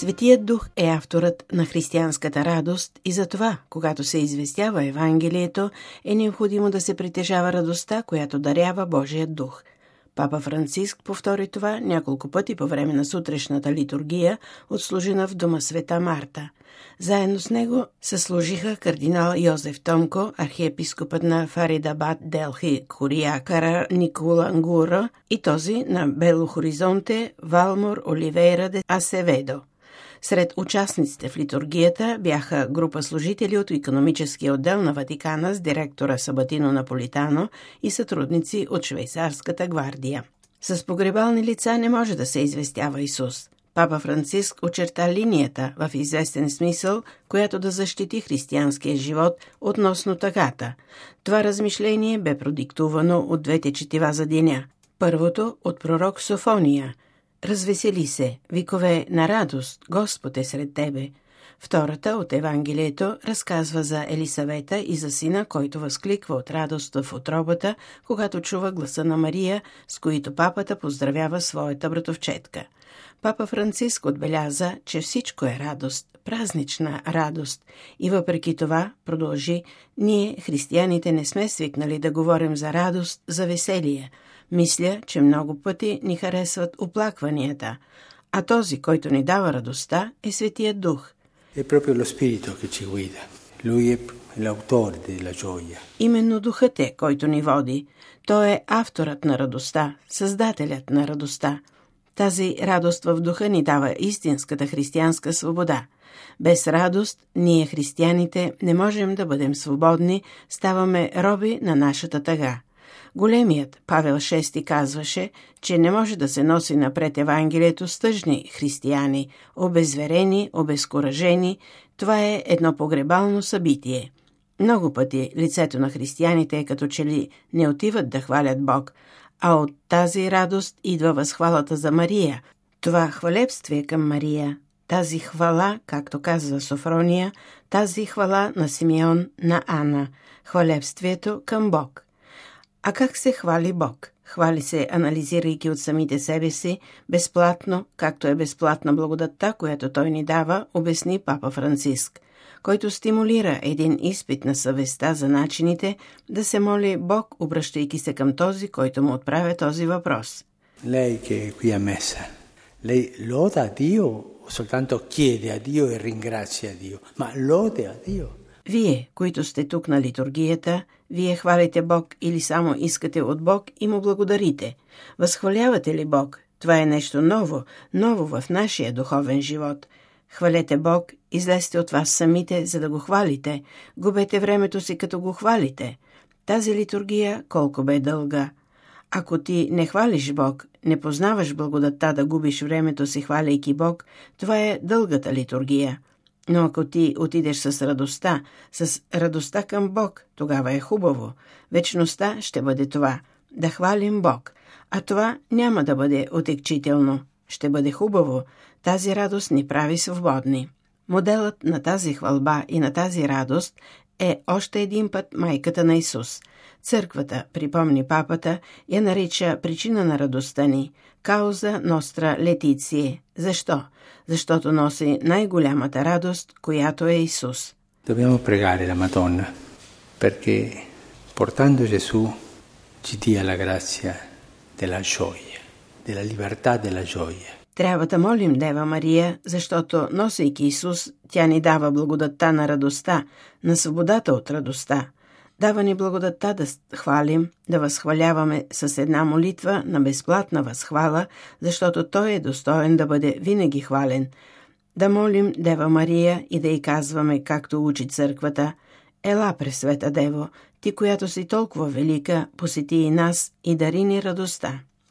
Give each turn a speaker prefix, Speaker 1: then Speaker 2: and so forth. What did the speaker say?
Speaker 1: Светият Дух е авторът на християнската радост и затова, когато се известява Евангелието, е необходимо да се притежава радостта, която дарява Божият Дух. Папа Франциск повтори това няколко пъти по време на сутрешната литургия, отслужена в дома Света Марта. Заедно с него съслужиха кардинал Йозеф Томко, архиепископът на Фаридабад, Делхи, Курия, Кара Николангура и този на Бело Хоризонте, Валмор Оливейра де Асеведо. Сред участниците в литургията бяха група служители от икономическия отдел на Ватикана с директора Сабатино Наполитано и сътрудници от швейцарската гвардия. С погребални лица не може да се известява Исус. Папа Франциск очерта линията в известен смисъл, която да защити християнския живот относно тъгата. Това размишление бе продиктувано от двете четива за деня. Първото от пророк Софония: „Развесели се, викове на радост, Господ е сред тебе“. Втората от Евангелието разказва за Елисавета и за сина, който възкликва от радост в утробата, когато чува гласа на Мария, с които папата поздравява своята братовчетка. Папа Франциск отбеляза, че всичко е радост, празнична радост. И въпреки това, продължи, ние, християните, не сме свикнали да говорим за радост, за веселие. Мисля, че много пъти ни харесват оплакванията, а този, който ни дава радостта, е Светият Дух.
Speaker 2: È proprio lo Spirito che ci guida. Lui è l'autore della gioia.
Speaker 1: Именно Духът е, който ни води. Той е авторът на радостта, създателят на радостта. Тази радост в Духа ни дава истинската християнска свобода. Без радост, ние, християните, не можем да бъдем свободни, ставаме роби на нашата тъга. Големият Павел VI казваше, че не може да се носи напред Евангелието с тъжни християни, обезверени, обезкуражени. Това е едно погребално събитие. Много пъти лицето на християните е като че ли не отиват да хвалят Бог, а от тази радост идва възхвалата за Мария. Това хвалебствие към Мария, тази хвала, както казва Софрония, тази хвала на Симеон, на Ана, хвалебствието към Бог. А как се хвали Бог? Хвали се, анализирайки от самите себе си, безплатно, както е безплатна благодатта, която Той ни дава, обясни Папа Франциск, който стимулира един изпит на съвестта за начините да се моли Бог, обръщайки се към този, който му отправя този въпрос.
Speaker 2: Lei che è qui ammessa, lei loda a Dio o soltanto chiede a Dio e ringrazia a Dio, ma lode a Dio.
Speaker 1: Вие, които сте тук на литургията, вие хвалите Бог или само искате от Бог и му благодарите? Възхвалявате ли Бог? Това е нещо ново в нашия духовен живот. Хвалете Бог, излезте от вас самите, за да го хвалите. Губете времето си, като го хвалите. Тази литургия колко бе дълга. Ако ти не хвалиш Бог, не познаваш благодатта да губиш времето си, хваляйки Бог, това е дългата литургия. Но ако ти отидеш с радостта към Бог, тогава е хубаво. Вечността ще бъде това – да хвалим Бог. А това няма да бъде отекчително. Ще бъде хубаво. Тази радост ни прави свободни. Моделът на тази хвалба и на тази радост е още един път майката на Исус. Църквата, припомни папата, я нарича причина на радостта ни – кауза ностра летиция. Защо? Защото носи най-голямата радост, която е Исус.
Speaker 2: Dobbiamo pregare la Madonna perché portando Gesù ci dia la grazia della gioia, della libertà della gioia.
Speaker 1: Трябва да молим Дева Мария, защото, носейки Исус, тя ни дава благодатта на радостта, на свободата от радостта. Дава ни благодатта да хвалим, да възхваляваме с една молитва на безплатна възхвала, защото Той е достоен да бъде винаги хвален. Да молим Дева Мария и да й казваме, както учи църквата: „Ела, Пресвета Дево, ти, която си толкова велика, посети и нас и дари ни радостта“.